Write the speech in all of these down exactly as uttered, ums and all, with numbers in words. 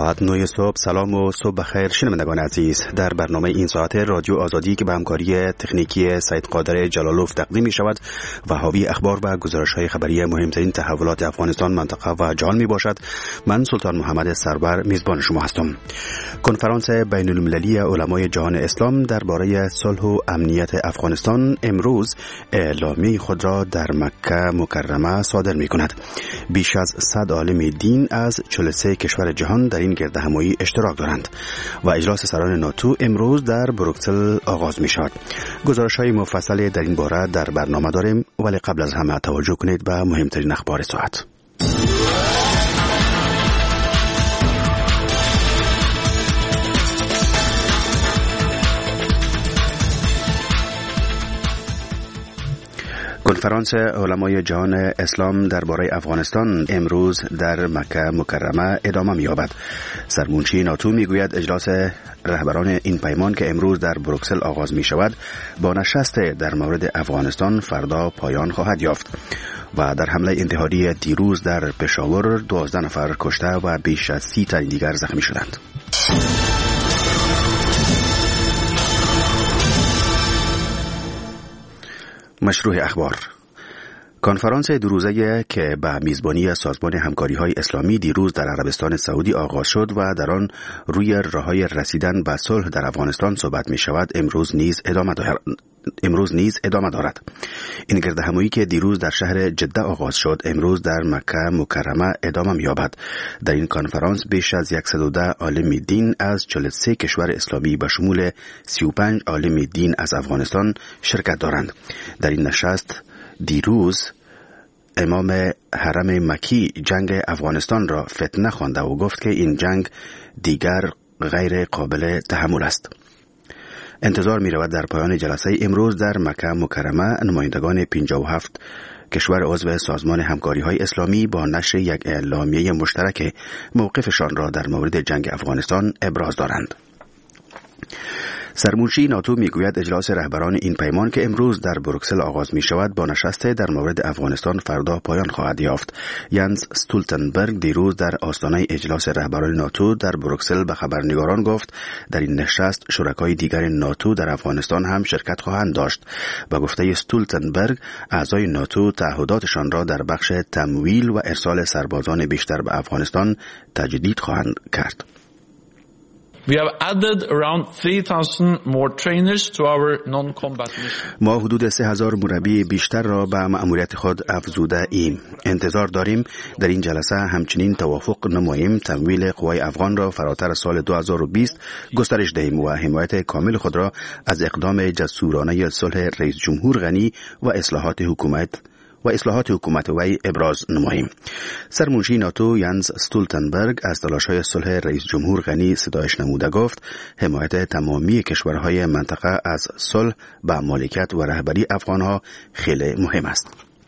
ساعت نه صبح. سلام و صبح بخیر شنوندگان عزیز. در برنامه این ساعت رادیو آزادی که به همکاری تکنیکی سید قادر جلالوف تقدیم می شود و حاوی اخبار و گزارش های خبری مهمترین تحولات افغانستان، منطقه و جهان می باشد. من سلطان محمد سرور میزبان شما هستم. کنفرانس بین المللی علمای جهان اسلام درباره صلح و امنیت افغانستان امروز اعلامیه خود را در مکه مکرمه صادر می کند. بیش از صد عالم دین از چهل و سه کشور جهان در این گردهمایی اشتراک دارند و اجلاس سران ناتو امروز در بروکسل آغاز می شود. گزارش های مفصل در این باره در برنامه داریم، ولی قبل از همه توجه کنید به مهمترین اخبار ساعت. کنفرانس علمای جهان اسلام درباره افغانستان امروز در مکه مکرمه ادامه می‌یابد. سرمنشی ناتو میگوید اجلاس رهبران این پیمان که امروز در بروکسل آغاز می شود با نشست در مورد افغانستان فردا پایان خواهد یافت. و در حمله انتحاری دیروز در پشاور دوازده نفر کشته و بیش از سی تن دیگر زخمی شدند. مشروع اخبار. کنفرانس دو روزه که به میزبانی سازمان همکاری‌های اسلامی دیروز در عربستان سعودی آغاز شد و در آن روی راه‌های رسیدن به صلح در افغانستان صحبت می‌شود امروز نیز ادامه دارد. امروز نیز ادامه دارد. این گردهمایی که دیروز در شهر جده آغاز شد امروز در مکه مکرمه ادامه می‌یابد. در این کنفرانس بیش از صد و ده عالم دین از چهل و سه کشور اسلامی به شمول سی و پنج عالم دین از افغانستان شرکت دارند. در این نشست دیروز امام حرم مکی جنگ افغانستان را فتنه خوانده و گفت که این جنگ دیگر غیر قابل تحمل است. انتظار می رود در پایان جلسه امروز در مکه مکرمه نمایندگان پنجاه و هفت کشور عضو سازمان همکاری های اسلامی با نشر یک اعلامیه مشترک موقفشان را در مورد جنگ افغانستان ابراز دارند. سرمنشی ناتو میگوید اجلاس رهبران این پیمان که امروز در بروکسل آغاز می شود با نشست در مورد افغانستان فردا پایان خواهد یافت. ینس استولتنبرگ دیروز در آستانه اجلاس رهبران ناتو در بروکسل به خبرنگاران گفت در این نشست شرکای دیگر ناتو در افغانستان هم شرکت خواهند داشت. با گفته استولتنبرگ اعضای ناتو تعهداتشان را در بخش تمویل و ارسال سربازان بیشتر به افغانستان تجدید خواهند کرد. We have added around three thousand more trainers to our non-combat mission. ما حدود سه هزار مربی بیشتر را به مأموریت خود افزوده ایم. انتظار داریم در این جلسه همچنین توافق نماییم تمویل قوای افغان را فراتر سال دو هزار و بیست گسترش دهیم و حمایت کامل خود را از اقدام جسورانه صلح رئیس جمهور غنی و اصلاحات حکومت و اصلاحات حکومت وی ابراز نماییم. سرمنشی ناتو ینس استولتنبرگ از تلاش‌های صلح رئیس جمهور غنی ستایش نموده گفت حمایت تمامی کشورهای منطقه از صلح به مالکیت و رهبری افغانها خیلی مهم است.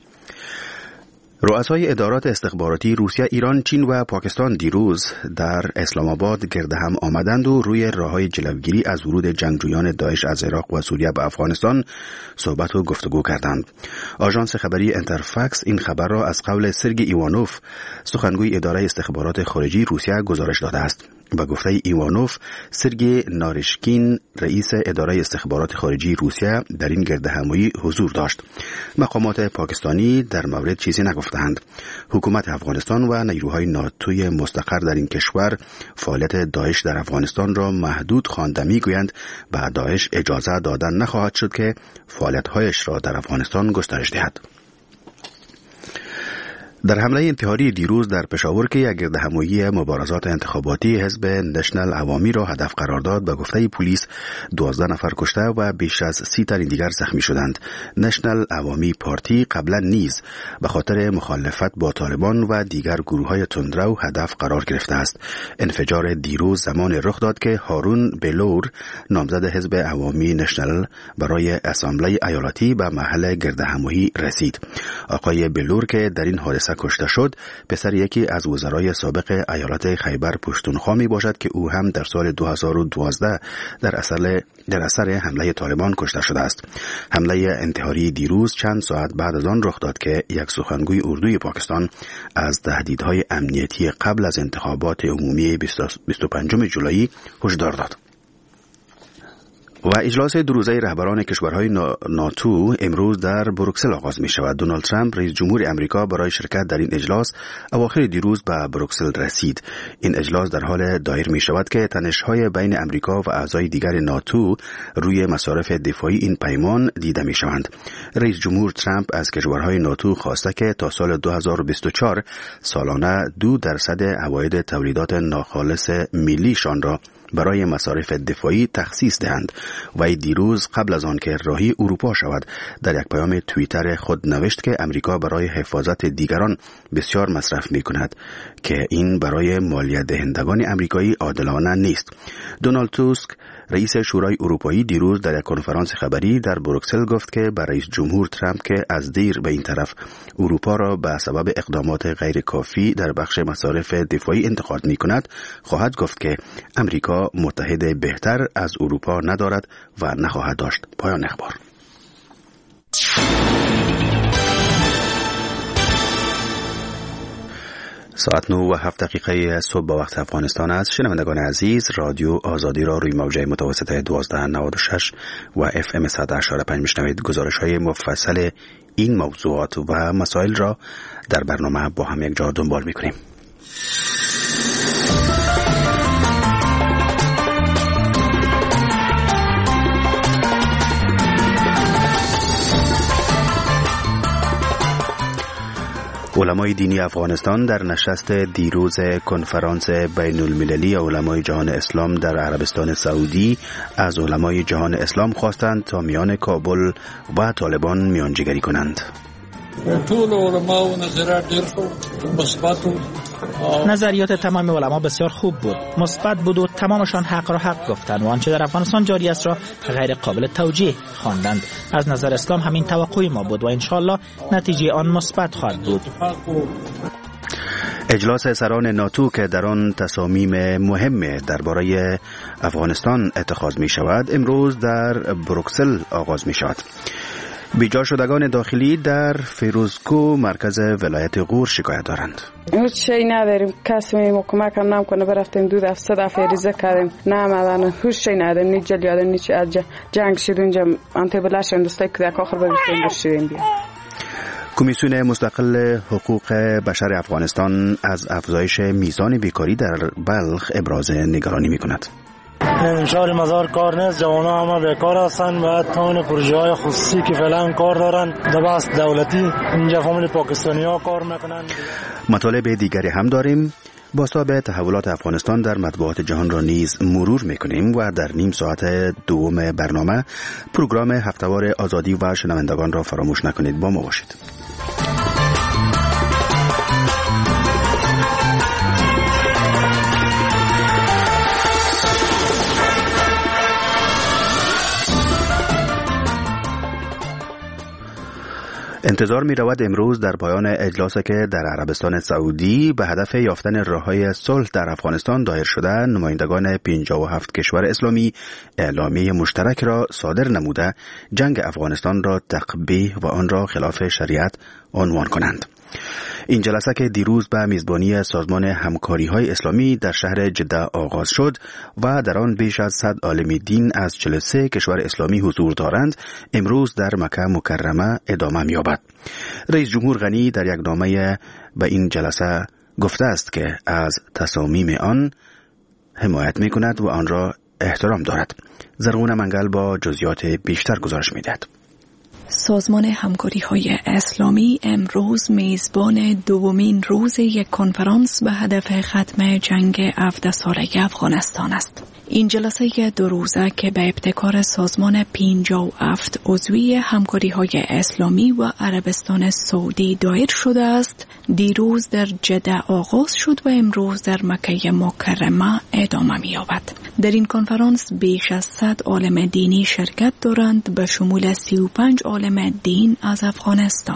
رؤسای ادارات استخباراتی روسیه، ایران، چین و پاکستان دیروز در اسلام آباد گرد هم آمدند و روی راه‌های جلوگیری از ورود جنگجویان داعش از عراق و سوریه به افغانستان صحبت و گفتگو کردند. آژانس خبری انترفاکس این خبر را از قول سرگئی ایوانوف سخنگوی اداره استخبارات خارجی روسیه گزارش داده است. با گفته ایوانوف، سرگئی نارشکین رئیس اداره استخبارات خارجی روسیه در این گردهمایی حضور داشت. مقامات پاکستانی در مورد چیزی نگفتند. حکومت افغانستان و نیروهای ناتوی مستقر در این کشور فعالیت داعش در افغانستان را محدود خوانده میگویند و داعش اجازه دادن نخواهد شد که فعالیت‌هایش را در افغانستان گسترش دهد. در حمله انتحاری دیروز در پشاور که یک گردهمایی مبارزات انتخاباتی حزب نشنل عوامی را هدف قرار داد، به گفته پلیس دوازده نفر کشته و بیش از سی تن دیگر زخمی شدند. نشنل عوامی پارتی قبلا نیز به خاطر مخالفت با طالبان و دیگر گروه‌های تندرو هدف قرار گرفته است. انفجار دیروز زمان رخ داد که هارون بلور نامزد حزب عوامی نشنل برای اسامبله ایالتی به محل گردهمایی رسید. آقای بلور که در این حادثه جلسه کشته شد پسر یکی از وزرای سابق ایالت خیبر پشتونخوا می باشد که او هم در سال دو هزار و دوازده در اثر در اثر حمله طالبان کشته شده است. حمله انتحاری دیروز چند ساعت بعد از آن رخ داد که یک سخنگوی اردوی پاکستان از تهدیدهای امنیتی قبل از انتخابات عمومی بیست و پنجم جولای هشدار داد. و اجلاس دو روزه رهبران کشورهای ناتو امروز در بروکسل آغاز می شود. دونالد ترامپ رئیس جمهور امریکا برای شرکت در این اجلاس اواخر دیروز به بروکسل رسید. این اجلاس در حال دایر می شود که تنش‌های بین امریکا و اعضای دیگر ناتو روی مصارف دفاعی این پیمان دیده می شوند. رئیس جمهور ترامپ از کشورهای ناتو خواسته که تا سال دو هزار و بیست و چهار سالانه دو درصد عواید تولیدات ناخالص ملیشان را برای مصارف دفاعی تخصیص دهند. و دیروز قبل از آن که راهی اروپا شود در یک پیام توییتر خود نوشت که امریکا برای حفاظت دیگران بسیار مصرف می کند که این برای مالیات دهندگان امریکایی عادلانه نیست. دونالد توسک رئیس شورای اروپایی دیروز در یک کنفرانس خبری در بروکسل گفت که برای رئیس جمهور ترامپ که از دیر به این طرف اروپا را به سبب اقدامات غیر کافی در بخش مصارف دفاعی انتقاد می کند، خواهد گفت که امریکا متحد بهتر از اروپا ندارد و نخواهد داشت. پایان اخبار. ساعت نه و هفت دقیقه صبح با وقت افغانستان است. شنوندگان عزیز، رادیو آزادی را روی موجه متوسط دوازده نود و شش و اف ام صد و هشتاد و پنج میشنوید. گزارش های مفصل این موضوعات و مسائل را در برنامه با هم یک جا دنبال میکنیم. علمای دینی افغانستان در نشست دیروز کنفرانس بین المللی علمای جهان اسلام در عربستان سعودی از علمای جهان اسلام خواستند تا میان کابل و طالبان میانجیگری کنند. طول علما و نظرات ډیر خوب مثبت و نظریات تمام علما بسیار خوب بود، مثبت بود و تمامشان حق را حق گفتند و آنچه در افغانستان جاری است را غیر قابل توجیه خواندند. از نظر اسلام همین توقع ما بود و انشالله نتیجه آن مثبت خواهد بود. اجلاس سران ناتو که در آن تصامیم مهم درباره افغانستان اتخاذ می شود امروز در بروکسل آغاز می شود. بیجا شدگان داخلی در فیروزکو مرکز ولایت غور شکایت دارند. هیچ شی نداریم، کسی می کمک هم نمیکنه. برفتیم دو دفعه دفعه ریزه کردیم، نه آمدن، هیچ شی نداریم. نی جلیاد نی چی از جنگ شد اونجا انتبلش اندسته که در آخر بگیریم بشیم بیا. کمیسیون مستقل حقوق بشر افغانستان از افزایش میزان بیکاری در بلخ ابراز نگرانی میکند. انشار مزار کار نیست، جوانا همه بیکار هستن. باید تمام پروژه های خصوصی که فعلا کار دارن در بحث دولتی اینجا فامیل پاکستانی ها کار میکنن. مطالب دیگری هم داریم. بازتاب تحولات افغانستان در مطبوعات جهان را نیز مرور میکنیم و در نیم ساعت دوم برنامه پروگرام هفته‌وار آزادی و شنوندگان را فراموش نکنید. با ما باشید. انتظار می رود امروز در پایان اجلاسی که در عربستان سعودی به هدف یافتن راه‌های صلح در افغانستان دایر شده، نمایندگان پنجاه و هفت کشور اسلامی اعلامیه مشترک را صادر نموده جنگ افغانستان را تقبیح و آن را خلاف شریعت عنوان کنند. این جلسه که دیروز به میزبانی سازمان همکاری‌های اسلامی در شهر جده آغاز شد و در آن بیش از صد عالم دین از چهل و سه کشور اسلامی حضور دارند، امروز در مکه مکرمه ادامه می‌یابد. رئیس جمهور غنی در یک نامه به این جلسه گفته است که از تصامیم آن حمایت می‌کند و آن را احترام دارد. زرغون منگل با جزئیات بیشتر گزارش می‌دهد. سازمان همکاری‌های اسلامی امروز میزبان دومین روز یک کنفرانس به هدف ختم جنگ هفده ساله افغانستان است. این جلسه دو روزه که به ابتکار سازمان پنجاه و هفت عضوی همکاری‌های اسلامی و عربستان سعودی دایر شده است، دیروز در جده آغاز شد و امروز در مکه مکرمه ادامه می‌یابد. در این کنفرانس بیش از صد عالم دینی شرکت دارند به شمول سی و پنج عالم دین از افغانستان.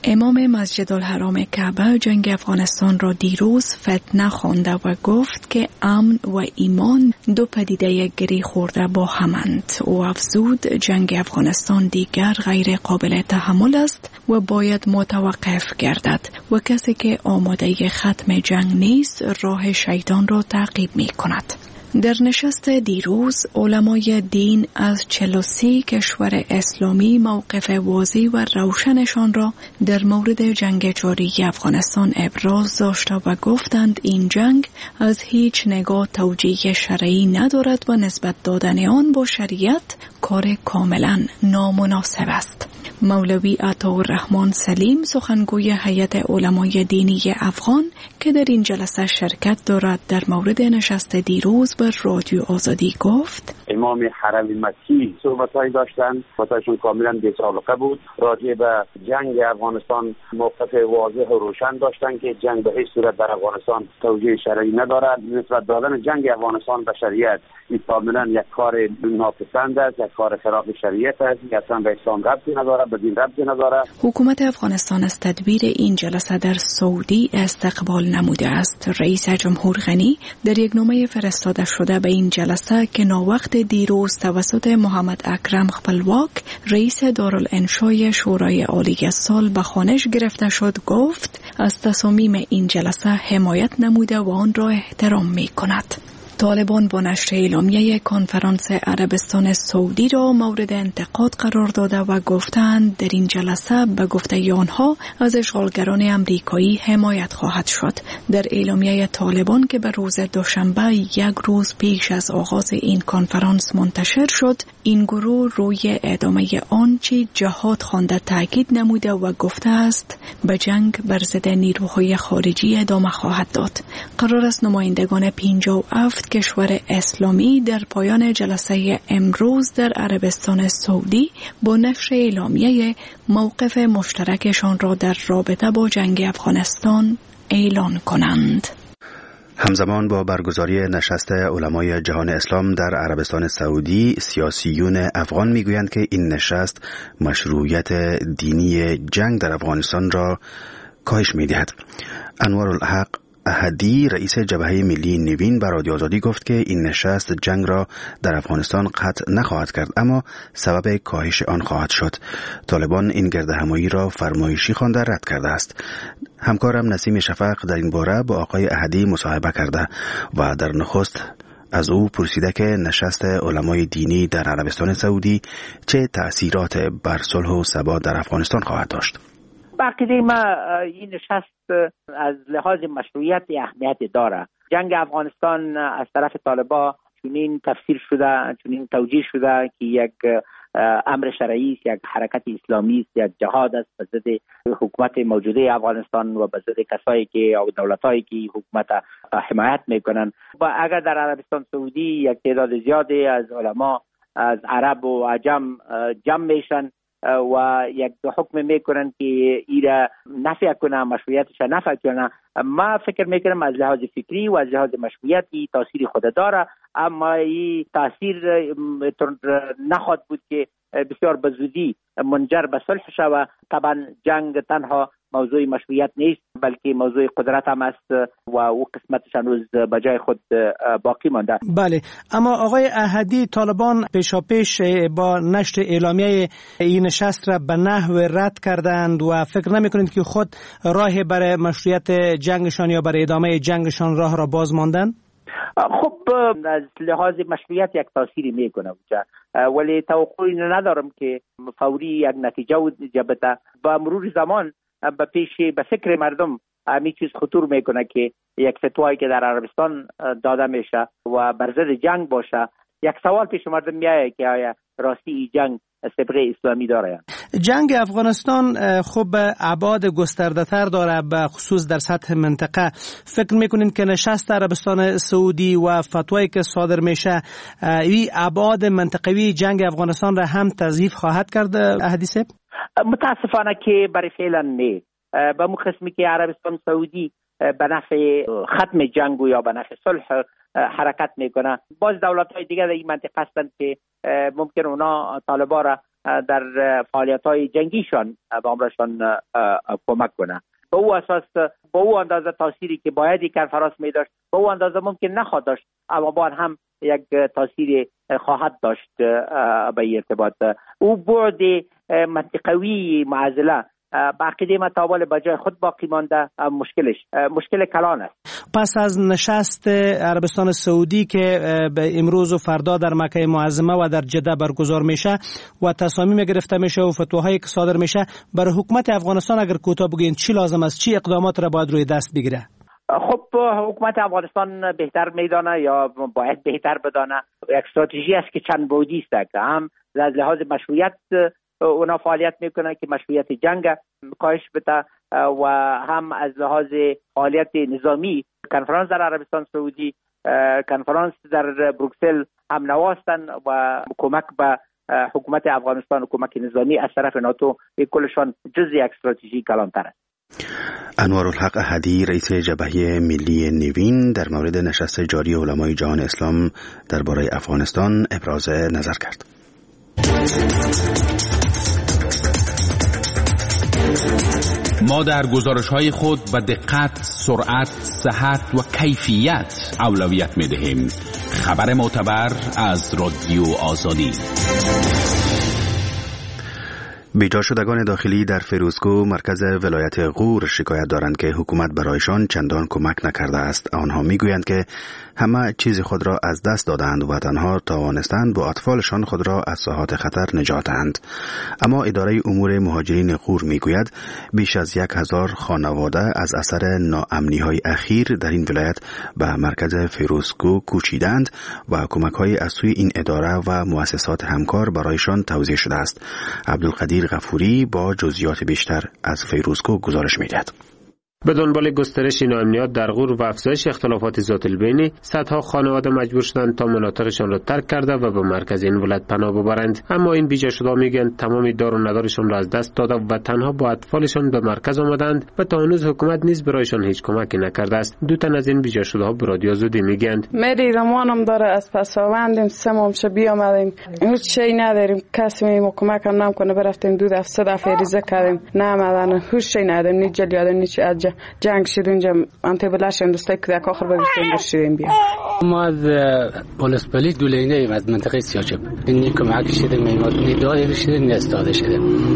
امام مسجد الحرام کعبه جنگ افغانستان را دیروز فتنه خوانده و گفت که امن و ایمان دو پدیده گری خورده با همند. او افزود جنگ افغانستان دیگر غیر قابل تحمل است و باید متوقف گردد و کسی که آماده ختم جنگ نیست راه شیطان را تعقیب می کند. در نشست دیروز علمای دین از چهل و سه کشور اسلامی موقف واضح و روشنشان را در مورد جنگ جاری افغانستان ابراز داشته و گفتند این جنگ از هیچ نگاه توجیه شرعی ندارد و نسبت دادن آن با شریعت کار کاملا نامناسب است. مولوی عطاالرحمن سلیم سخنگوی هیئت علمای دینی افغان که در این جلسه شرکت دارد در مورد نشست دیروز بر رادیو آزادی گفت امام حرم مکی صحبت‌هایی داشتند، صحبت‌هایشون کاملا بی‌سابقه بود. راجع به جنگ افغانستان موقف واضح و روشن داشتند که جنگ به هیچ صورت در افغانستان توجیه شرعی ندارد. نسبت دادن جنگ افغانستان به شریعت این کاملا یک کار ناپسند است، یک کار خلاف شریعت است، اصلا به اسلام ربطی ندارد، به دین ربطی ندارد. حکومت افغانستان از تدبیر این جلسه در سعودی استقبال نموده است. رئیس جمهور غنی در یک نامه فرستاده شده به این جلسه که ناوقت دیروز توسط محمد اکرم خپلواک رئیس دارالانشای شورای عالی سال به خوانش گرفته شد گفت از تصامیم این جلسه حمایت نموده و آن را احترام می کند. طالبان با نشر اعلامیه کنفرانس عربستان سعودی را مورد انتقاد قرار داده و گفتند در این جلسه به گفته آنها از اشغالگران امریکایی حمایت خواهد شد. در اعلامیه طالبان که به روز دوشنبه یک روز پیش از آغاز این کنفرانس منتشر شد، این گروه روی ادامه آنچه جهاد خوانده تاکید نموده و گفته است به جنگ بر ضد نیروهای خارجی ادامه خواهد داد. قرار است نمایندگان پنجاه و هفت کشور اسلامی در پایان جلسه امروز در عربستان سعودی با نشر اعلامیه موقف مشترکشان را در رابطه با جنگ افغانستان اعلان کنند. همزمان با برگزاری نشست علمای جهان اسلام در عربستان سعودی، سیاسیون افغان میگویند که این نشست مشروعیت دینی جنگ در افغانستان را کاهش می‌دهد. انوارالحق احدی رئیس جبهه ملی نوین به رادیو آزادی گفت که این نشست جنگ را در افغانستان قطع نخواهد کرد اما سبب کاهش آن خواهد شد. طالبان این گردهمایی را فرمایشی خوانده رد کرده است. همکارم نسیم شفق در این باره با آقای احدی مصاحبه کرده و در نخست از او پرسیده که نشست علمای دینی در عربستان سعودی چه تأثیرات بر صلح و ثبات در افغانستان خواهد داشت. عقیده ما این نشست از لحاظ مشروعیت اهمیت داره. جنگ افغانستان از طرف طالبان چنین تفسیر شده، چنین توجیه شده که یک امر شرعی است، یک حرکت اسلامی است، یک جهاد است به ضد حکومت موجوده افغانستان و به ضد کسایی که او دولتایی که حکومت حمایت میکنن. و اگر در عربستان سعودی یک تعداد زیادی از علما از عرب و عجم جمع میشن و یک حکم میکنن که ایرا نفی کنه، مشروعیتش نفی کنه، ما فکر میکنم از لحاظ فکری و از لحاظ مشروعیتی تاثیر خود داره، اما این تاثیر نخواهد بود که بسیار به زودی منجر به صلح شود. طبعا جنگ تنها موضوع مشروعیت نیست بلکه موضوع قدرت هم است و او قسمتش هنوز به جای خود باقی مانده. بله، اما آقای احدی، طالبان پیشاپیش با نشر اعلامیه این نشست را به نحو رد کردند و فکر نمی کنید که خود راه برای مشروعیت جنگشان یا برای ادامه جنگشان راه را باز ماندن؟ خب از لحاظ مشروعیت یک تأثیری میکنه ولی توقعی ندارم که فوری یک نتیجه بده. با مرور زمان به پیش به فکر مردم همین چیز خطور میکنه که یک فتوایی که در عربستان داده میشه و بر ضد جنگ باشه، یک سوال پیش مردم میایه که آیا راستی این جنگ صبغه اسلامی داره؟ جنگ افغانستان خب ابعاد گسترده تر داره، به خصوص در سطح منطقه. فکر میکنین که نشست عربستان سعودی و فتوایی که صادر میشه این ابعاد منطقوی جنگ افغانستان را هم تضعیف خواهد کرد احادیث؟ متاسفانه که برای فعلا نه. به مو قسمی که عربستان سعودی به نفع ختم جنگ یا به نفع صلح حرکت میکنه، باز دولت‌های دیگه در این منطقه هستند که ممکن اونا طالبان را در فعالیت‌های جنگیشان به عمرشان کمک کنه. به او اساس به او اندازه تاثیری که باید کنفرانس می داشت به او اندازه ممکن نخواهد داشت، اما باید هم یک تاثیر خواهد داشت به ارتباط. او بعد منطقوی معضله باقی متابل بجای خود باقی مانده مشکلش مشکل کلان است. پس از نشست عربستان سعودی که به امروز و فردا در مکه معظمه و در جده برگزار میشه و تصامیم گرفته میشه و فتواهایی که صادر میشه، برای حکومت افغانستان اگر کوتاه بگین چی لازم است، چی اقدامات را باید روی دست بگیره؟ خب حکومت افغانستان بهتر میدانه یا باید بهتر بدانه یک استراتژی است که چند بعدی است که هم از لحاظ مشروعیت اونا فعالیت میکنه که مشروعیت جنگ کاهش بده و هم از لحاظ فعالیت نظامی کنفرانس در عربستان سعودی، کنفرانس در بروکسل هم نواستن و کمک به حکومت افغانستان و کمک نظامی از طرف ناتو کلشان جزء یک استراتژی کلانتر است. انوارالحق احدی رئیس جبهه ملی نوین در مورد نشست جاری علمای جهان اسلام درباره افغانستان ابراز نظر کرد. ما در گزارش‌های خود به دقت، سرعت، صحت و کیفیت اولویت می‌دهیم. خبر معتبر از رادیو آزادی. بیجا شدگان داخلی در فیروزکو مرکز ولایت غور شکایت دارند که حکومت برایشان چندان کمک نکرده است. آنها میگویند که همه چیز خود را از دست دادند و تنها توانستند با اطفالشان خود را از ساحات خطر نجات دهند. اما اداره امور مهاجرین غور میگوید بیش از یک هزار خانواده از اثر ناامنی‌های اخیر در این ولایت به مرکز فیروزکو کوچیدند و کمک‌های از سوی این اداره و مؤسسات همکار برایشان توزیع شده است. عبدالقدیر غفوری با جزئیات بیشتر از فیروزکو گزارش می‌دهد. به دنبال گسترش ناامنیت در غور و افزایش اختلافات ذات البینی، صدها خانواده مجبور شدند تا مناطقشان را ترک کرده و به مرکز این ولایت پناه ببرند. اما این بیجا شده میگن تمام دار و ندارشان را از دست داده و تنها با اطفالشان به مرکز آمدند و تا هنوز حکومت نیز برایشان هیچ کمکی نکرده است. دو تن از این بیجا شده ها به رادیو آزادی میگن مری رمانم داره از پساوندیم سمامش بیامدیم هیچ چی نداریم، کسی می کمک هم نمیکنه. برفتیم دو دفعه سه دفعه ریزه کردیم نمیدن، هیچ چی نداریم، نی جلیاده نی چی اجا جنگ شد اونجا انت بلاش اندسته که در آخر بگیریم برشیم بیا. ما از پلیس پلیس دولینه ایم از منطقه سیاچب اینی کمک شده میماد نداده شده نستاده شده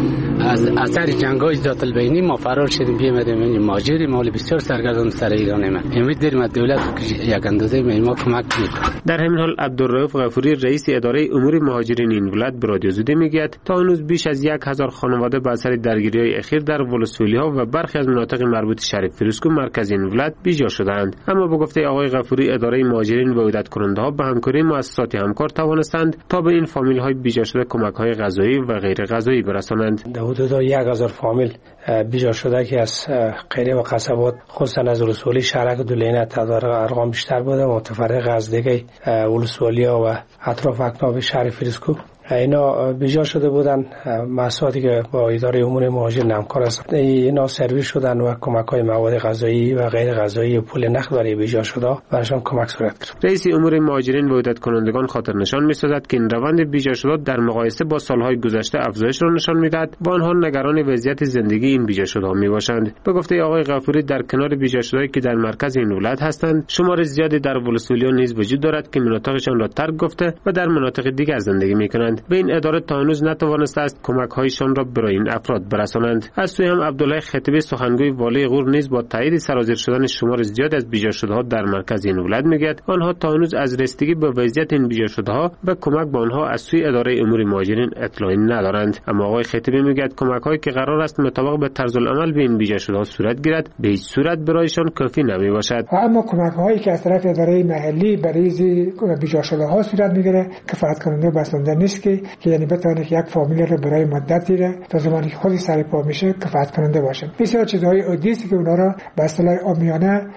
از اثر جنگای ذات البینی ما فرار شدیم بیامدیم این ماجری مال بسیار سرگردان سر ایران ما امید داریم از دولت یک اندازه ما کمک میکنه. در همین حال عبدالرؤوف غفوری رئیس اداره امور مهاجرین این ولایت به رادیو آزادی میگوید تا هنوز بیش از یک هزار خانواده به اثر درگیری‌های اخیر در ولسوالی‌ها و برخی از مناطق مربوط شهر فیروزکو مرکز این ولایت بیجا شدند. اما به گفته آقای غفوری اداره مهاجرین و عودت کننده‌ها به همکاری مؤسسات همکار توانستند تا به این فامیل‌های بیجا شده کمک‌های غذایی و غیر غذایی برسانند. در حدود یک هزار فامیل بیجا شده که از قریه و قصبات خصوصا از ولسوالی شهرک دولینه تعداد ارقام بیشتر بوده، متفرق از دیگه ولسوالی‌ها و اطراف اکناف شهر فیروزکو اینا بیجا شده بودن. مؤسساتی که با اداره امور مهاجرین همکار هستند اینا سرویس شدن و کمک‌های مواد غذایی و غیر غذایی پول نقد برای بیجا شده براشون کمک صورت گرفت. رئیس امور مهاجرین و عودت کنندگان خاطر نشان می‌سازد که این روند بیجا شده در مقایسه با سالهای گذشته افزایش را نشان می‌دهد و آنها نگران وضعیت زندگی این بیجا شده میباشند. به گفته آقای غفوری در کنار بیجا شده که در مرکز این ولایت هستند شمار زیادی در ولسوالی‌ها نیز وجود دارد که مناطقشان را ترک گفته و در مناطق دیگر زندگی می‌کنند. به این اداره تا هنوز نتوانسته است کمک‌هایشان را برای این افراد برسانند. از سوی هم عبدالله خطیبی سخنگوی والی غور نیز با تایید سرازیر شدن شمار زیاد از بیجا شده‌ها در مرکز این ولایت میگوید آنها تا هنوز از رسیدگی به وضعیت این بیجا شده‌ها و کمک به آنها از سوی اداره امور مهاجرین اطلاعی ندارند. اما آقای خطیبی میگوید کمک‌هایی که قرار است مطابق به طرز العمل به این بیجا شده‌ها صورت گیرد به هیچ صورت برایشان کافی نمیباشد. اما کمک‌هایی که از طرف اداره محلی برای بیجا شده‌ها صورت میگیره کفایت کننده بسنده نیست که یعنی بتونه که یک فامیل رو برای مدتی را تا زمانی که خودی سر پا میشه کفایت کننده باشه. بسیار چیزهای عادی است که اونا را به اصطلاح عامیانه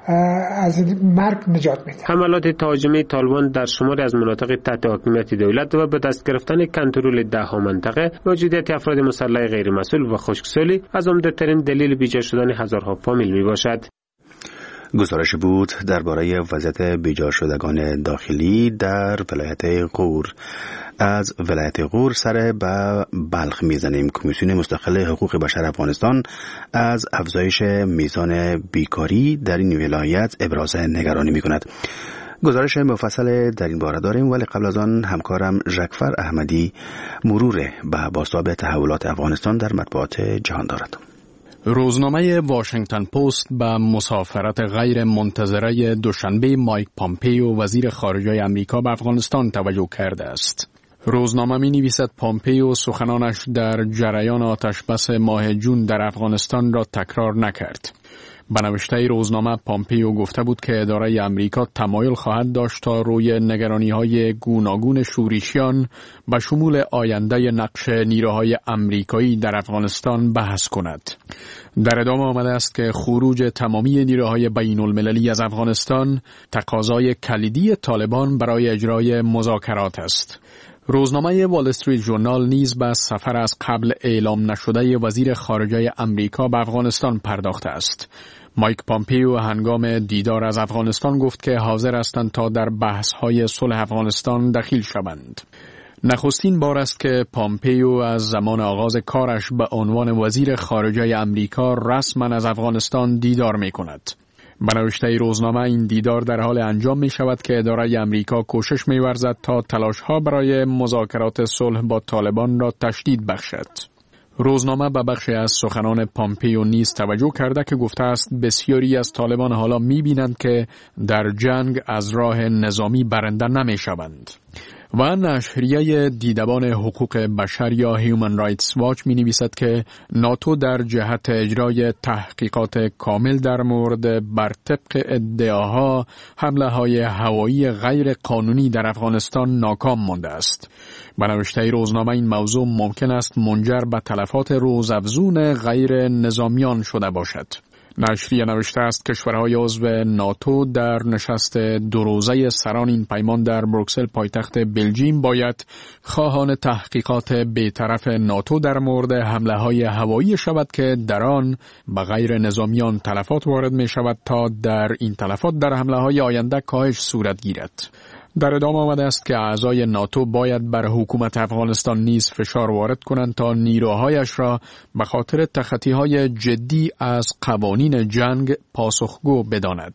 از مرگ نجات میده. حملات تهاجمی طالبان در شماری از مناطق تحت حاکمیت دولت و به دست گرفتن کنترل ده ها منطقه موجودیت افراد مسلح غیر مسئول و خشکسالی از عمده‌ترین دلیل بیجا شدن هزارها فامیل میباشد. گزارش بود درباره وضعیت بیجا شدگان داخلی در ولایت غور. از ولایت غور سر به بلخ میزنیم. کمیسیون مستقل حقوق بشر افغانستان از افزایش میزان بیکاری در این ولایت ابراز نگرانی میکند. گزارش مفصل در این باره داریم، ولی قبل از آن همکارم ژکفر احمدی مرور به بازتاب تحولات افغانستان در مطبوعات جهان دارد. روزنامه واشنگتن پست به مسافرت غیر منتظره دوشنبه مایک پامپیو وزیر خارجه آمریکا به افغانستان توجه کرده است. روزنامه می نویسد پامپیو سخنانش در جریان آتشبس ماه جون در افغانستان را تکرار نکرد. به نوشته روزنامه پامپیو گفته بود که اداره آمریکا تمایل خواهد داشت تا روی نگرانی‌های گوناگون شورشیان به شمول آینده نقش نیروهای آمریکایی در افغانستان بحث کند. در ادامه آمده است که خروج تمامی نیروهای بین المللی از افغانستان تقاضای کلیدی طالبان برای اجرای مذاکرات است. روزنامه وال استریت ژورنال نیز به سفر از قبل اعلام نشده وزیر خارجه آمریکا به افغانستان پرداخته است. مایک پامپیو هنگام دیدار از افغانستان گفت که حاضر هستند تا در بحث‌های صلح افغانستان دخیل شوند. نخستین بار است که پامپیو از زمان آغاز کارش به عنوان وزیر خارجه آمریکا رسما از افغانستان دیدار می‌کند. به نوشته روزنامه این دیدار در حال انجام می شود که اداره آمریکا کوشش می ورزد تا تلاش‌ها برای مذاکرات صلح با طالبان را تشدید بخشد. روزنامه به بخشی از سخنان پامپیو نیز توجه کرده که گفته است بسیاری از طالبان حالا می بینند که در جنگ از راه نظامی برنده نمی شوند. و نشریه دیدبان حقوق بشر یا هیومن رایتس واچ می نویسد که ناتو در جهت اجرای تحقیقات کامل در مورد بر طبق ادعاها حمله های هوایی غیر قانونی در افغانستان ناکام مانده است. به نوشته روزنامه این موضوع ممکن است منجر به تلفات روزافزون غیر نظامیان شده باشد. نشریه نوشته است کشورهای عضو ناتو در نشست دو روزه سران این پیمان در بروکسل پایتخت بلژیم باید خواهان تحقیقات بی‌طرف ناتو در مورد حمله های هوایی شود که در آن به غیر نظامیان تلفات وارد می شود تا در این تلفات در حمله های آینده کاهش صورت گیرد. در ادامه آمده است که اعضای ناتو باید بر حکومت افغانستان نیز فشار وارد کنند تا نیروهایش را به خاطر تخطی‌های جدی از قوانین جنگ پاسخگو بداند.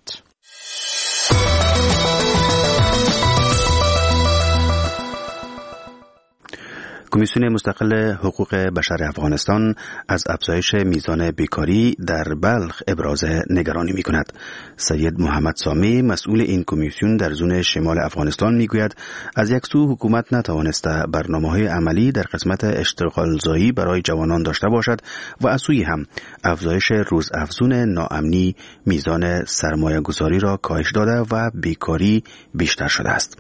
کمیسیون مستقل حقوق بشر افغانستان از افزایش میزان بیکاری در بلخ ابراز نگرانی می کند. سید محمد سامی مسئول این کمیسیون در زون شمال افغانستان می گوید از یک سو حکومت نتوانسته برنامه‌های عملی در قسمت اشتغالزایی برای جوانان داشته باشد و از سوی هم افزایش روزافزون ناامنی میزان سرمایه گذاری را کاهش داده و بیکاری بیشتر شده است.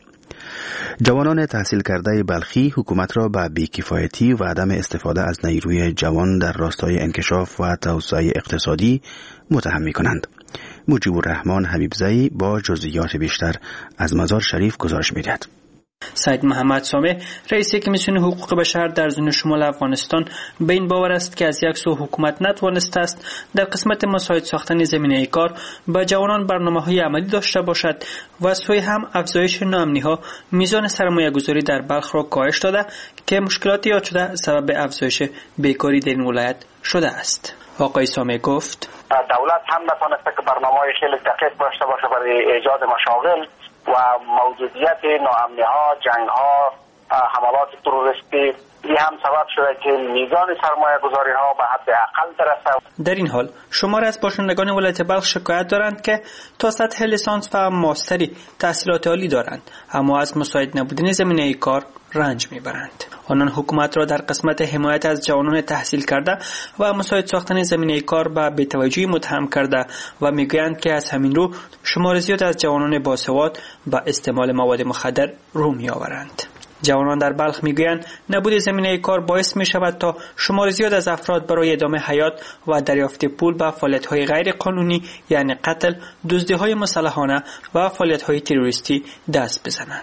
جوانان تحصیل کرده بلخی حکومت را به بی‌کفایتی و عدم استفاده از نیروی جوان در راستای انکشاف و توسعه اقتصادی متهم می‌کنند. مجیب الرحمن حبیبزئی با جزئیات بیشتر از مزار شریف گزارش می‌دهد. سید محمد سامه رئیس کمیسیون حقوق بشر در زون شمال افغانستان به این باور است که از یک سو حکومت نتوانسته است در قسمت مساعد ساختن زمینه کار به جوانان برنامه‌های عملی داشته باشد و از سوی هم افزایش ناامنی‌ها میزان سرمایه‌گذاری در بلخ را کاهش داده که مشکلات ایجاد شده سبب افزایش بیکاری در این ولایت شده است. آقای سامه گفت دولت هم نتوانسته که برنامه‌های خیلی دقیق داشته باشه برای ایجاد مشاغل و موجودیت ناامنی‌ها، جنگ‌ها، حملات تروریستی این هم سبب شده که میزان سرمایه گذاری ها به حد اقل برسه. در این حال شمار از باشندگان ولایت بلخ شکایت دارند که تا سطح لیسانس و ماستری تحصیلات عالی دارند اما از مساعد نبودن زمینه کار رنج میبرند. آنان حکومت را در قسمت حمایت از جوانان تحصیل کرده و مساعد ساختن زمینه کار به بی‌توجهی متهم کرده و میگویند که از همین رو شمار زیاد از جوانان باسواد به استعمال مواد مخدر رو میآورند. جوانان در بلخ میگویند نبود زمینه کار باعث می شود تا شمار زیاد از افراد برای ادامه حیات و دریافت پول به فعالیت‌های غیر قانونی یعنی قتل، دزدی‌های مسلحانه و فعالیت‌های تروریستی دست بزنند.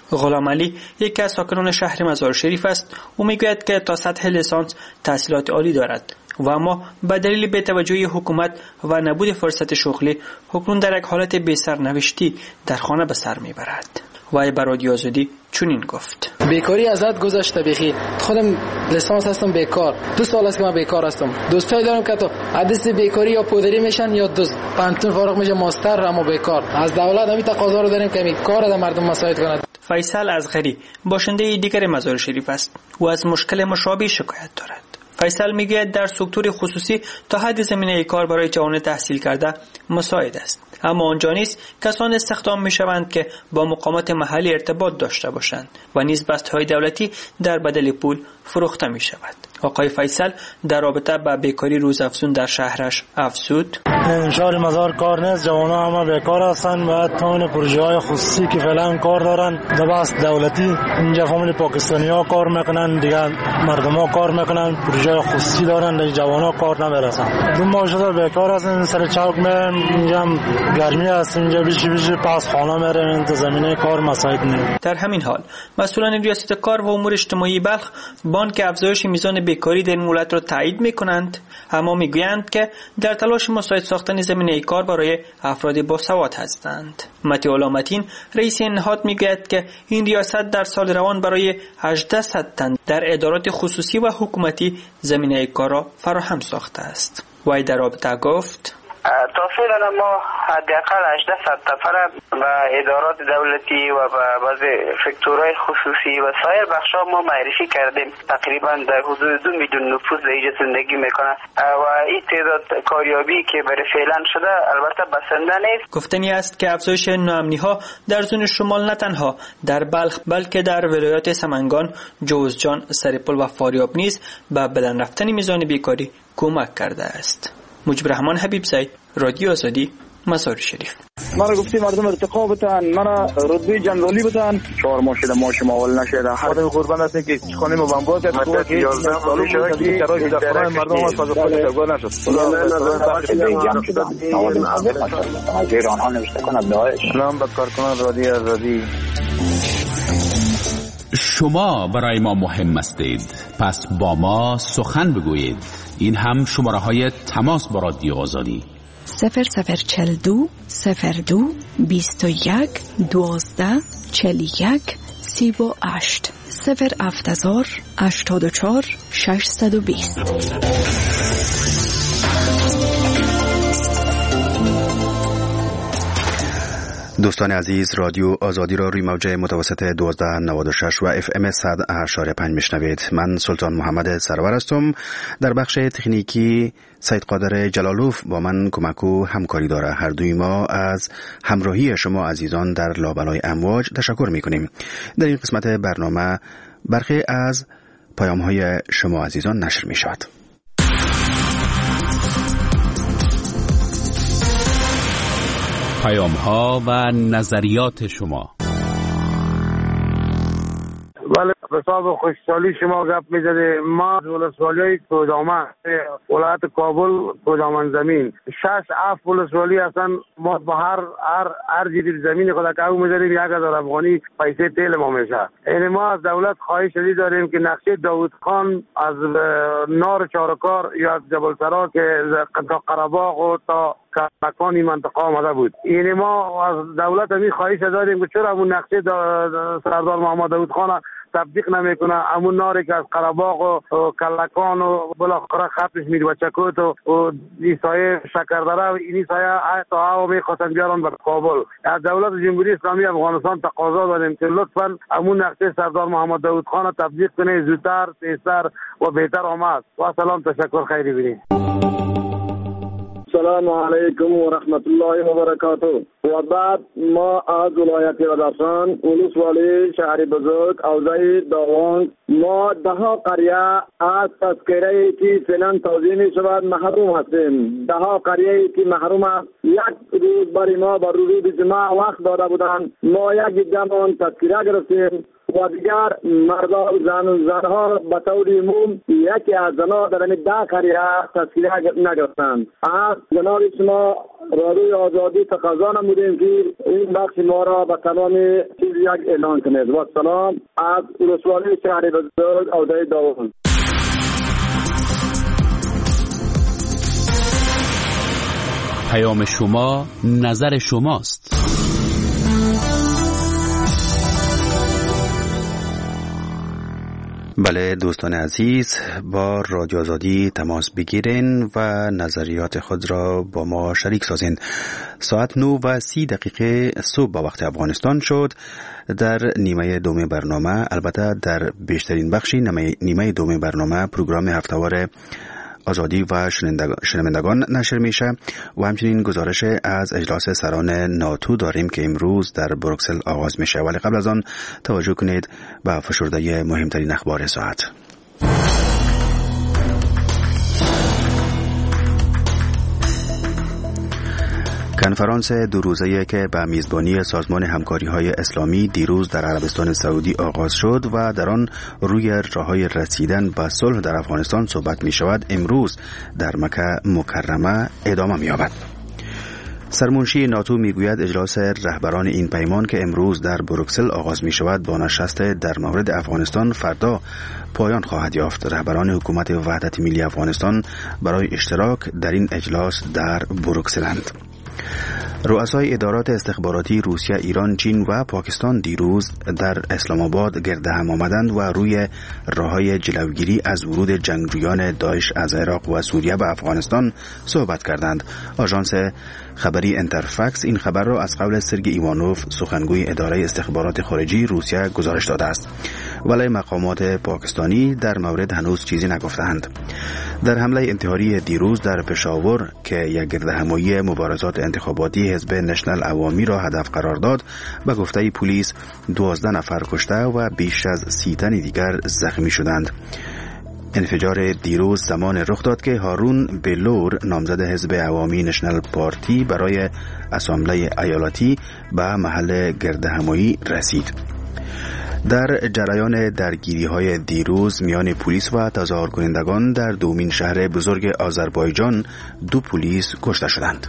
غلام علی یکی از ساکنان شهر مزار شریف است. او میگوید که تا سطح لیسانس تحصیلات عالی دارد و اما به دلیل بی‌توجهی حکومت و نبود فرصت شغلی اکنون در یک حالت بی سرنوشتی در خانه به سر میبرد. وای بر رادیو آزادی چنین گفت: بیکاری ازت گذشته بخی، خودم لیسانس هستم بیکار، دو سال است که من بیکار هستم. دوستایی دارم که تو حدیث بیکاری یا پودری میشن یا دوست پنتون فارغ میشه ماستر اما بیکار. از دولت همین تقاضا رو داریم که می کار از مردم مساعد کند. فیصل ازغری باشنده دیگر مزار شریف است. او از مشکل مشابه شکایت دارد. فیصل میگوید در سکتور خصوصی تا حد زمینه کار برای جوان تحصیل کرده مساعد است، اما آنجا نیز کسان استخدام میشوند که با مقامات محلی ارتباط داشته باشند و نیز بسته‌های دولتی در بدل پول فروخته می شود. آقای فیصل در رابطه با بیکاری روزافزون در شهرش افزود: انشاء مزار کار نیست، جوانا همه بیکار هستن، باید تمام پروژه های خصوصی که فعلا کار دارن دبست دولتی اینجا فامیل پاکستانی ها کار میکنن، دیگه مردم ها کار میکنن، پروژه های خصوصی دارن، دیگه جوانا کار نمیرسن. دو ماه شده بیکار هستن، سر چوک میرن، اینجا گرمی هست، اینجا بیشی بیشی پس خانه میرن، این زمینه کار مساعد نیست. در همین حال مسئولان ریاست کار و امور اجتماعی بلخ بانک افزایش میزان بیکاری در این ولایت را تایید میکنند، اما میگویند که در تلاش مساعد ساختن زمینه کار برای افراد باسواد هستند. متی علامتین رئیس این نهاد میگوید که این ریاست در سال روان برای هجده تن در ادارات خصوصی و حکومتی زمینه کار را فراهم ساخته است. وی در رابطه گفت: تا فعلا ما حداقل هجده نفر و ادارات دولتی و بعضی سکتورهای خصوصی و سایر بخش‌ها ما معرفی کردیم. تقریبا در حدود دو میلیون نفوس در اینجا زندگی میکنه و این تعداد کاریابی که برای فعلا شده البته بسنده نیست. گفتنی است که افزایش ناامنی‌ها در زون شمال نه تنها در بلخ بلکه در ولایات سمنگان، جوزجان، سرپل و فاریاب نیز به بلند رفتن میزان بیکاری کمک کرده است. مجیب رحمان حبیب زی، رادیو آزادی، مزار شریف. مرا گفتی مردم ارتقا بتن، مرا رتبه جنرالی بتن، چهار ماه شده ماش ماول نشده. خودم قربان هستم که خانه ما بمبار کرد، تو که یازده سال شده که چراغ در خانه مردم از فاز خود تگار نشد. جمع شده. از ایران ها نوشته کنند داعش. سلام بر کارکنان رادیو آزادی. شما برای ما مهم هستید، پس با ما سخن بگویید. این هم شماره های تماس با رادیو آزادی: صفر صفر چل دو صفر دو بیست و یک دوازده چل یک سی و هشت صفر افتزار هشتاد و چهار ششصد و بیست. دوستان عزیز، رادیو آزادی را روی موج متوسط دوازده نود و شش و اف ام صد و هشت و پنج میشنوید. من سلطان محمد سرور هستم. در بخش تکنیکی سید قادر جلالوف با من کمک و همکاری داره. هر دوی ما از همراهی شما عزیزان در لابلای امواج تشکر میکنیم. در این قسمت برنامه برخی از پیام های شما عزیزان نشر می شود. پیام ها و نظریات شما. ولی به حساب خوشحالی شما گپ میزده. ما از ولسوالی کودامه ولایت کابل کودامن زمین شش اف ولسوالی هستن. ما با هر هر هر جدید زمین خود که او میذاریم یک هزار افغانی پیسه تیل ما میشه. این ما از دولت خواهش شدید داریم که نقشه داوود خان از نار چارکار یا جبل سرا که تا قره‌باغ و تا مکانی منطقه آمده بود. یعنی ما از دولت همی خواهش داریم که چرا همون نقشه سردار محمد داوود خان تطبیق نمیکنه. همون ناری که از قره‌باغ و کلکان و بالاخره خطش میره و چکوت و ایسای شکردره و این سایه تا هوا میخواستن بیارن به کابل. از دولت جمهوری اسلامی افغانستان تقاضا داریم که لطفا همون نقشه سردار محمد داوود خان تطبیق کنه. زودتر، تیزتر و بهتر آمد. و سلام، تشکر، خیری بینید. السلام علیکم و رحمت الله و برکاته. و بعد ما از ولایت رادرسان ولسوالی شهر بزرگ اوزای داوان ما ده ها قریه از تذکره که فعلا توزیع می شود محروم هستیم. ده ها قریه که محروم است. یک روز برای ما بر روز جمعه وقت داده بودند. ما یک جمع تذکره گرفتیم و دیگر مردان زن زنها به طور عموم یکی از زنها در این ده قریه تذکره نگرفتند. از جناب شما رادیوی آزادی تقاضا نمودیم که این بخش ما را به تمام چیز یک اعلان کنید. و سلام از ولسوالی شهر بزرگ اوضاع داوود. پیام شما نظر شماست. بله دوستان عزیز، با رادیو آزادی تماس بگیرین و نظریات خود را با ما شریک سازین. ساعت نو و سی دقیقه صبح با وقت افغانستان شد. در نیمه دوم برنامه، البته در بیشترین بخشی نیمه دوم برنامه، پروگرام هفته‌وار آزادی و شنوندگان نشر میشه و همچنین گزارش از اجلاس سران ناتو داریم که امروز در بروکسل آغاز میشه. ولی قبل از آن توجه کنید به فشرده مهمترین اخبار ساعت. کنفرانس دو روزه‌ای که به میزبانی سازمان همکاری‌های اسلامی دیروز در عربستان سعودی آغاز شد و در آن روی راه‌های رسیدن به صلح در افغانستان صحبت می‌شود، امروز در مکه مکرمه ادامه می‌یابد. سرمنشی ناتو میگوید اجلاس رهبران این پیمان که امروز در بروکسل آغاز می شود با نشست در مورد افغانستان فردا پایان خواهد یافت. رهبران حکومت وحدت ملی افغانستان برای اشتراک در این اجلاس در بروکسلند. رؤسای ادارات استخباراتی روسیه، ایران، چین و پاکستان دیروز در اسلام آباد گرد هم آمدند و روی راه‌های جلوگیری از ورود جنگجویان داعش از عراق و سوریه به افغانستان صحبت کردند. آژانس خبری انترفکس این خبر را از قول سرگئی ایوانوف، سخنگوی اداره استخبارات خارجی روسیه، گزارش داده است. ولی مقامات پاکستانی در مورد هنوز چیزی نگفتند. در حمله انتحاری دیروز در پشاور که یک گردهمایی مبارزات انتخاباتی حزب نشنل عوامی را هدف قرار داد، به گفته پلیس دوازده نفر کشته و بیش از سی تن دیگر زخمی شدند. انفجار دیروز زمان رخ داد که هارون بلور، نامزد حزب عوامی نشنل پارتی برای اسامبله ایالتی، به محل گردهمایی رسید. در جریان درگیری های دیروز میان پلیس و تظاهر کنندگان در دومین شهر بزرگ آذربایجان، دو پلیس کشته شدند.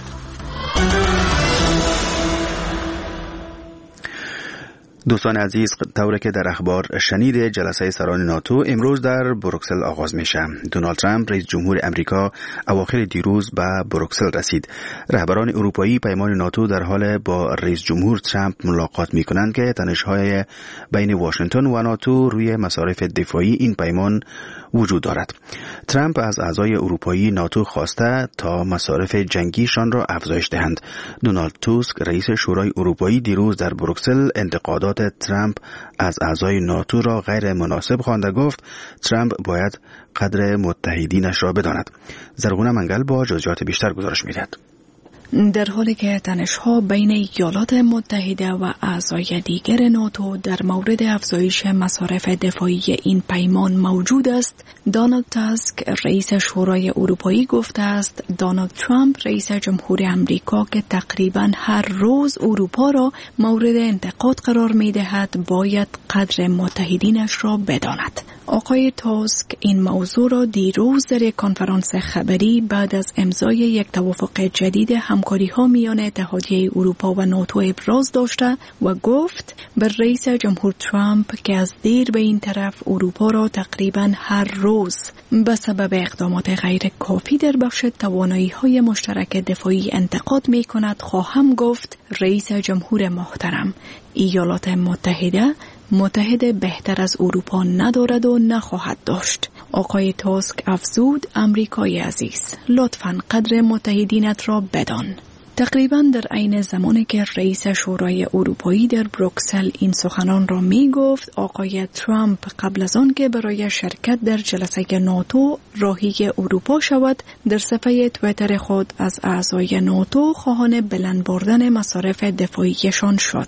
دوستان عزیز، طوری که در اخبار شنید، جلسه سران ناتو امروز در بروکسل آغاز میشه. دونالد ترامپ رئیس جمهور امریکا اواخر دیروز به بروکسل رسید. رهبران اروپایی پیمان ناتو در حال با رئیس جمهور ترامپ ملاقات میکنند که تنش‌های بین واشنگتن و ناتو روی مصارف دفاعی این پیمان وجود دارد. ترامپ از اعضای اروپایی ناتو خواسته تا مصارف جنگیشان را افزایش دهند. دونالد توسک، رئیس شورای اروپایی، دیروز در بروکسل انتقادات ترامپ از اعضای ناتو را غیر مناسب خوانده. گفت ترامپ باید قدر متحدینش را بداند. زرغونه منگل با جزئیات بیشتر گزارش می‌دهد. در حالی که تنش‌ها بین ایالات متحده و اعضای دیگر ناتو در مورد افزایش مصارف دفاعی این پیمان موجود است، دونالد تاسک، رئیس شورای اروپایی، گفته است دونالد ترامپ، رئیس جمهور امریکا که تقریباً هر روز اروپا را مورد انتقاد قرار می‌دهد، باید قدر متحدینش را بداند. آقای تاسک این موضوع را دیروز در یک کنفرانس خبری بعد از امضای یک توافق جدید همکاری‌ها میان اتحادیه اروپا و ناتو ابراز داشته و گفت بر رئیس جمهور ترامپ که از دیر به این طرف اروپا را تقریباً هر روز به سبب اقدامات غیر کافی در بخش توانایی‌های مشترک دفاعی انتقاد می‌کند، خواهم گفت رئیس جمهور محترم، ایالات متحده متحد بهتر از اروپا ندارد و نخواهد داشت. آقای تاسک افزود امریکای عزیز، لطفاً قدر متحدینت را بدان. تقریباً در عین زمانی که رئیس شورای اروپایی در بروکسل این سخنان را می گفت، آقای ترامپ قبل از آن که برای شرکت در جلسه ناتو راهی اروپا شود، در صفحه توییتر خود از اعضای ناتو خواهان بلند بردن مصارف دفاعیشان شد.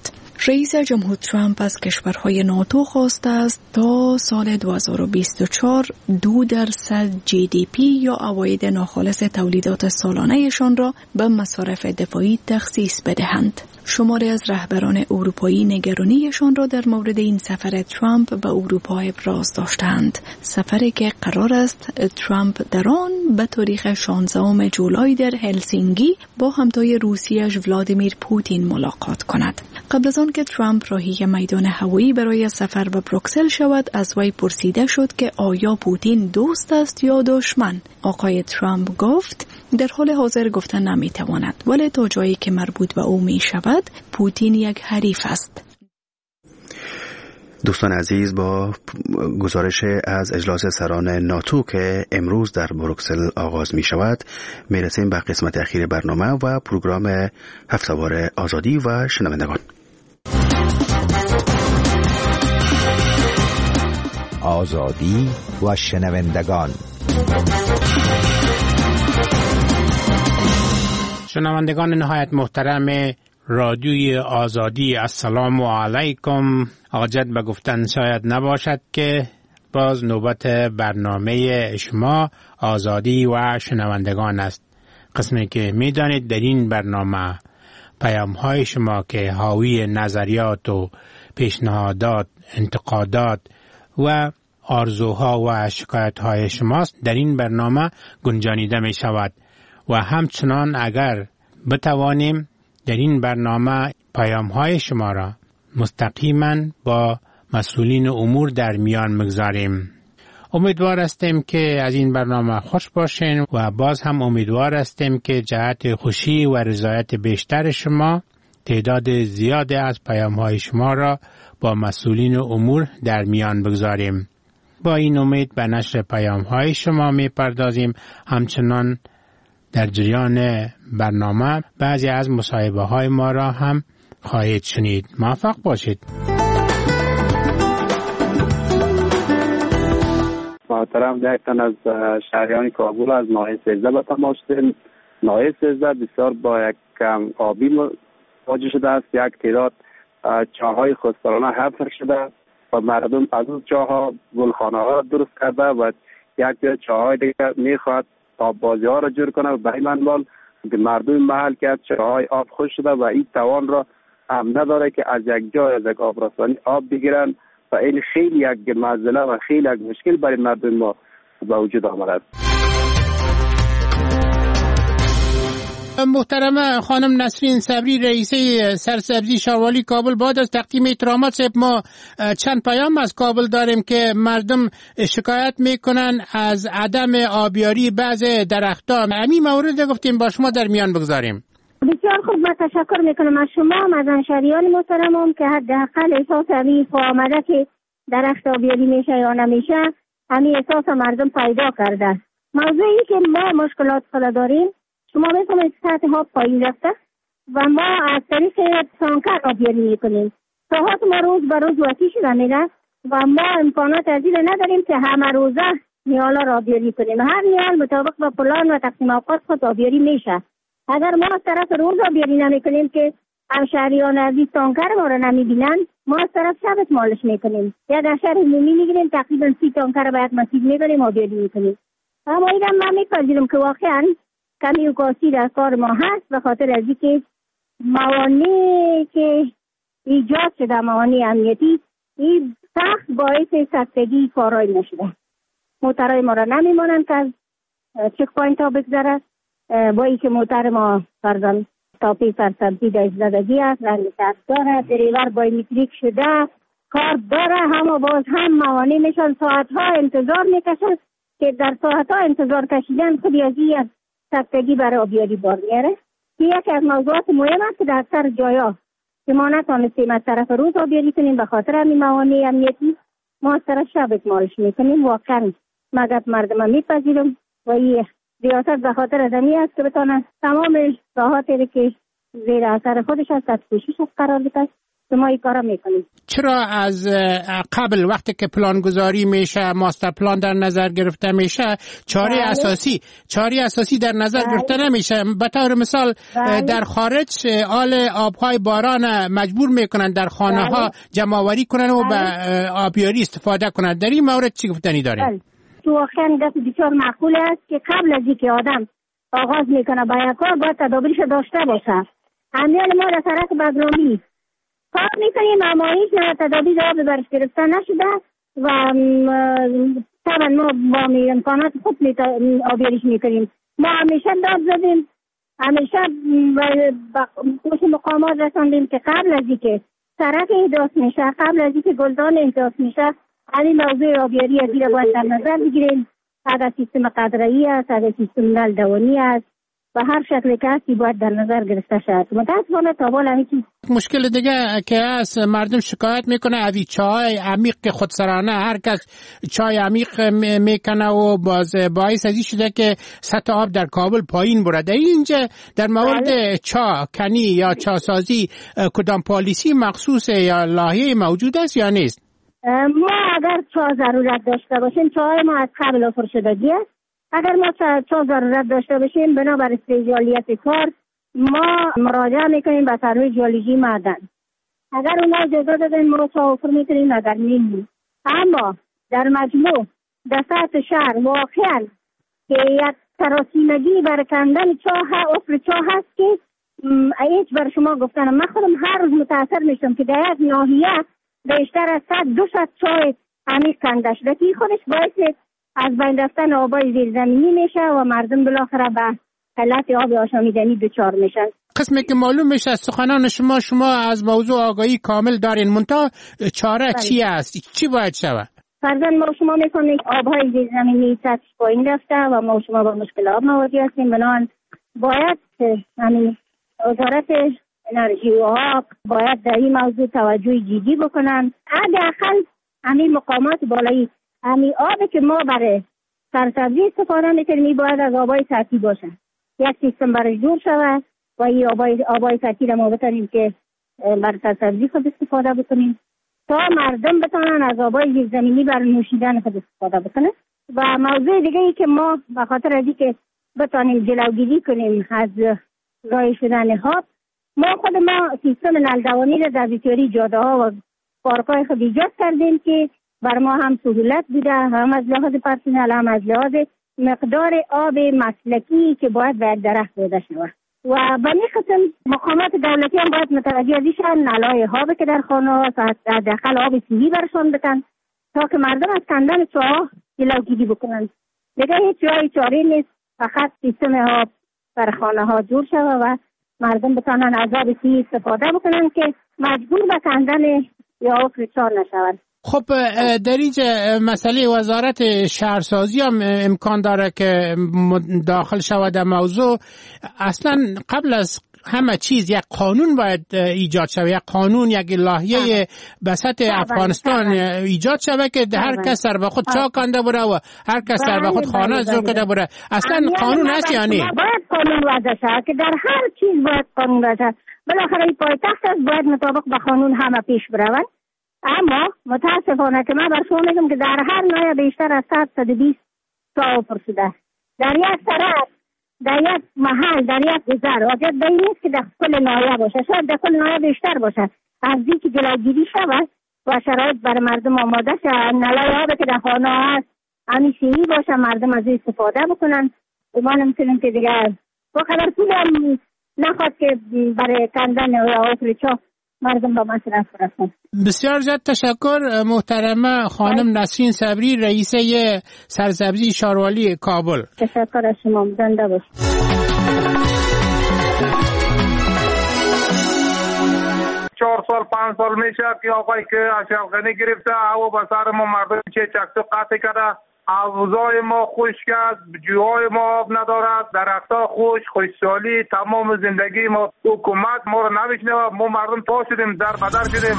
رئیس جمهور ترامپ از کشورهای ناتو خواسته است تا سال دو هزار و بیست و چهار دو درصد جی دی پی یا عواید ناخالص تولیدات سالانه‌شان را به مصارف دفاعی تخصیص بدهند. شماری از رهبران اروپایی نگرانیشان را در مورد این سفر ترامپ به اروپا ابراز داشتند. سفری که قرار است ترامپ در آن به تاریخ شانزدهم جولای در هلسینکی با همتای روسیه‌اش ولادیمیر پوتین ملاقات کند. قبل از آن که ترامپ راهی میدان هوایی برای سفر به بروکسل شود، از وی پرسیده شد که آیا پوتین دوست است یا دشمن. آقای ترامپ گفت در حال حاضر گفتن نمیتواند، ولی تا جایی که مربوط به او می شود پوتین یک حریف است. دوستان عزیز، با گزارش از اجلاس سران ناتو که امروز در بروکسل آغاز می شود می رسیم به قسمت اخیر برنامه و پروگرام هفته‌وار آزادی و شنوندگان. آزادی و شنوندگان. شنوندگان نهایت محترم رادیوی آزادی، السلام علیکم. حاجت به گفتن شاید نباشد که باز نوبت برنامه شما آزادی و شنوندگان است. قسمی که می دانید در این برنامه پیام های شما که حاوی نظریات و پیشنهادات، انتقادات و آرزوها و شکایت های شماست در این برنامه گنجانیده می شود و همچنان اگر بتوانیم در این برنامه پیام های شما را مستقیما با مسئولین امور در میان مگذاریم. امیدوار هستیم که از این برنامه خوش باشین و باز هم امیدوار هستیم که جهت خوشی و رضایت بیشتر شما تعداد زیاد از پیام های شما را با مسئولین امور در میان بگذاریم. با این امید به نشر پیام های شما می پردازیم. همچنان در جریان برنامه بعضی از مصاحبه های ما را هم خواهید شنید. موفق باشید. محترم، یک تن از شهریان کابل از ناحیه سیزده به تماس شدیم. ناحیه سیزده بسیار با یک کم آبی مواجه شده است. یک تعداد چاهای خودسرانه حفر شده و مردم از اون چاها گلخانه ها را درست کرده و یک تعداد چاهای دیگر میخواد آب بازی ها را جور کنه و به این منوال مردم محل که از چاهای آب خوش شده و این توان را هم نداره که از یک جای از یک آبرسانی آب بگیرن و این خیلی یک مزله و خیلی یک مشکل برای مردم ما به وجود آمده. محترم خانم نسرین صبری، رئیسه سرسبزی شاروالی کابل، بعد از تقدیم احترامات ما چند پیام از کابل داریم که مردم شکایت میکنن از عدم آبیاری بعض درختان. همین مورد گفتیم با شما در میان بگذاریم. بسیار خوب، من تشکر میکنم از شما، از همشهریان محترمم که حداقل احساس همین آمده که درخت آبیاری میشه یا نمیشه، همین احساس مردم پیدا کرده. موضوعی که ما مشکلات خود داریم، شما میفهمید سطح ها پایین رفته و ما از طریق تانکر آبیاری میکنیم. ساعات ما روز به روز وسیع شده میره و ما امکانات از این نداریم که همه روزه نیالا را آبیاری کنیم. هر نیال مطابق با پلان و تقسیم اوقات خود آبیاری میشه. اگر ما از طرف روز آبیاری نمیکنیم که همشهریان عزیز تانکر ما را نمیبینن، ما از طرف شبت مالش میکنیم. یا در شهر عمومی میگیریم تقریبا سی تانکر به یک مسجد میبریم آبیاری میکنیم. اما اینم من میپذیرم که واقعا کمی اوکاسی در کار ما هست، به خاطر از اینکه موانعی که ایجاد شده، موانع امنیتی، این سخت باعث سختگی کارایی نشده. موترهای ما را نمیمانند که از چک پوینت ها بگذره، با اینکه موتر ما فرزن تاپی فرسبزی در زدگی است، رنگ سبز داره، دریور بایومتریک شده، کار داره، هم باز هم موانع میشن، ساعت ها انتظار میکشن که در ساعت ها انتظار کشیدن خودی از این سختگی برای آبیاری بار میاره. یکی از موضوعات مهم است که در اکثر جایا که ما نتانستیم از طرف روز آبیاری کنیم به خاطر همین موانع امنیتی، ما از طرف شب اکمالش میکنیم. واقعا مگه مردم میپذیرم و این ریاست به خاطر از همین است که بتانن تمام راحاتی که زیر اثر خودش است از کوشش قرار بده ما این کارا میکنیم. چرا از قبل وقتی که پلان گذاری میشه، ماستر پلان در نظر گرفته میشه، چاره بله. اساسی چاره اساسی در نظر بله. گرفته نمیشه؟ به طور مثال بله. در خارج آل آبهای باران مجبور میکنن در خانه ها بله. جمع‌آوری کنن و بله. به آبیاری استفاده کنن. در این مورد چی گفتنی داریم؟ بله. تو واقعا دست بسیار معقول است که قبل از اینکه آدم آغاز میکنه با یک کار باید تدابیرش داشته باشه. امیال ما در سرک بزرامی کار میکنیم اما هیچ نه تدابیر آب برش گرفته نشده و طبعا ما با امکانات خود آبیاریش میکنیم. ما همیشه داد زدیم، همیشه به مقامات رساندیم که قبل از اینکه سرک احداث میشه، قبل از اینکه گلدان احداث میشه، این موضوع آبیاری از این باید در نظر بگیریم. اگر سیستم قطره‌ای است، اگر سیستم نل دوانی است و هر شکل که هستی باید در نظر گرفته شد. متاسفانه تا حالا هیچ مشکل دیگه که از مردم شکایت میکنه از چای عمیق که خودسرانه هر کس چای عمیق میکنه و باز باعث ازی شده که سطح آب در کابل پایین بره. در اینجا در مورد بله. چا کنی یا چا سازی کدام پالیسی مخصوص یا لایحه موجود است یا نیست؟ ما اگر چا ضرورت داشته باشیم، چای ما از قبل آفر شدگی است. اگر ما چا ضرورت داشته باشیم بنابر استیجالیت کار ما مراجعه میکنیم به سروی ژئولوژی معدن. اگر اونا اجازه دادن ما چا آفر میکنیم، اگر نیم. اما در مجموع در سطح شهر واقعا که یک سراسیمگی بر کندن چاه آفر چاه هست که هیچ بر شما گفتنم. من خودم هر روز متاثر میشم که در یک ناحیه بیشتر از صد دو صد چاه عمیق کنده شده که خودش باعث از بین رفتن آبای زیرزمینی میشه و مردم بالاخره به حالت آب آشامیدنی دچار میشن. قسمی که معلوم میشه از سخنان شما شما از موضوع آگاهی کامل دارین، منتها چاره بله. چی است؟ چی باید شود؟ فرضاً ما شما میکنیم آبهای زیرزمینی سطح پایین رفته و ما شما با مشکل آب مواجه هستیم. بنابراین باید همین وزارت انرژی و آب باید در این موضوع توجه جدی بکنن. حداقل همین مقامات بالایی همین آبی که ما برای سرسبزی استفاده میکنیم باید از آبای سطحی باشه. یک سیستم برای جور شود و این آبای آبای سطحی را ما بتونیم که برای سرسبزی خود استفاده بکنیم تا مردم بتونن از آبای زیرزمینی برای نوشیدن خود استفاده بکنن. و موضوع دیگه ای که ما به خاطر از اینکه بتونیم جلوگیری کنیم از ضایع شدن آب، ما خود ما سیستم نلدوانی را در بسیاری جاده ها و پارک‌های خود ایجاد کردیم که بر ما هم سهولت بوده، هم از لحاظ پرسنل هم از لحاظ مقدار آب مسلکی که باید به درخت داده شود. و به این قسم مقامات دولتی هم باید متوجه از شن نلای آب که در خانه ها حداقل آب پیهی برشان بدن تا که مردم از کندن چاه جلوگیری بکنن. دیگه هیچ جای چاره نیست، فقط سیستم آب در خانه ها جور شود و مردم بتانن از آب پیهی استفاده بکنن که مجبور به کندن یا آفر چاه نشود. خب در اینجا مسئله وزارت شهرسازی هم امکان داره که داخل شود در موضوع. اصلا قبل از همه چیز یک قانون باید ایجاد شود، یک قانون، یک لایحه به سطح افغانستان ایجاد شود که هر کس سر به خود چاه کنده بره و هر کس سر به خود خانه زور کنده بره. اصلا قانون هست یا نه؟ باید قانون وضع شود که در هر چیز باید قانون وضع شود. بالاخره پایتخت است، باید مطابق به قانون همه پیش برود. اما متاسفانه که من بر شما میگم که در هر نایه بیشتر از صد تا بیست چاه آفر شده. در یک طرف، در یک محل، در یک گذر حاجت به این نیست که در کل نایه باشه، شاید در کل نایه بیشتر باشه. از این که جلوگیری شود و شرایط برای مردم آماده شد، نلای آب که در خانه هست همیشگی باشه، مردم از این استفاده بکنن. ما نمیتونیم که دیگر با خبر پول هم نخواد که برای کندن آفر چاه مردم با مصرف برسن. بسیار زیاد تشکر محترمه خانم نسرین صبری، رئیسه سرسبزی شاروالی کابل. تشکر از شما، زنده باشید. چهار سال پنج سال میشه که آقایی که اشرفغانی گرفته او به سر ما مردم چه چکسو قطع کرده، حوضای ما خشک است، جوهای ما آب ندارد، درختها خشک، خشکسالی تمام زندگی ما. حکومت ما رو نمیشنوه، ما مردم تا شدیم، در بدر شدیم.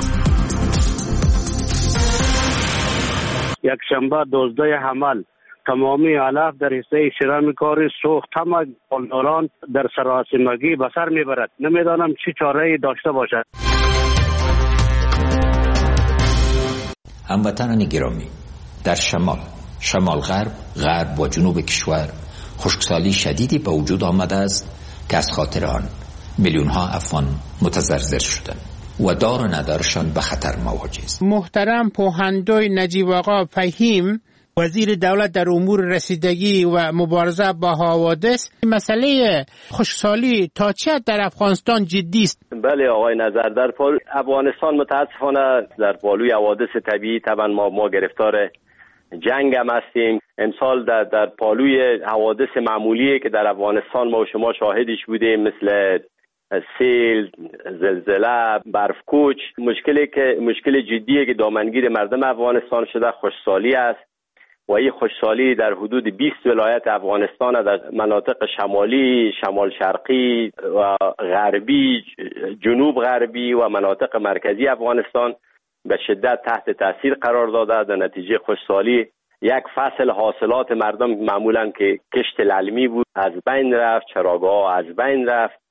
یک شنبه دوزده حمل تمامی علف در حصه شرم کاری سوخت، همه بالداران در سراسیمگی به سر میبرد. نمیدانم چی چاره داشته باشد. هموطنان گرامی، در شمال، شمال غرب، غرب و جنوب کشور خشکسالی شدیدی به وجود آمده است که از خاطر آن میلیون ها افغان متضرر شدند و دار و ندارشان به خطر مواجه است. محترم پوهندوی نجیب آقا فهیم، وزیر دولت در امور رسیدگی و مبارزه با حوادث، مسئله خشکسالی تا چه حد در افغانستان جدی است؟ بله آقای نظر، در پال... افغانستان متاسفانه در پالوی حوادث طبیعی طبعا ما ما گرفتار جنگ هم هستیم. امسال در در پالوی حوادث معمولیه که در افغانستان ما و شما شاهدش بودیم، مثل سیل، زلزله، برفکوچ. مشکلی که مشکل جدیه که دامنگیر مردم افغانستان شده خشکسالی است و این خشکسالی در حدود بیست ولایت افغانستان در مناطق شمالی، شمال شرقی و غربی، جنوب غربی و مناطق مرکزی افغانستان به شدت تحت تاثیر قرار داده. در نتیجه خشکسالی یک فصل حاصلات مردم معمولا که کشت للمی بود از بین رفت، چراگاه از بین رفت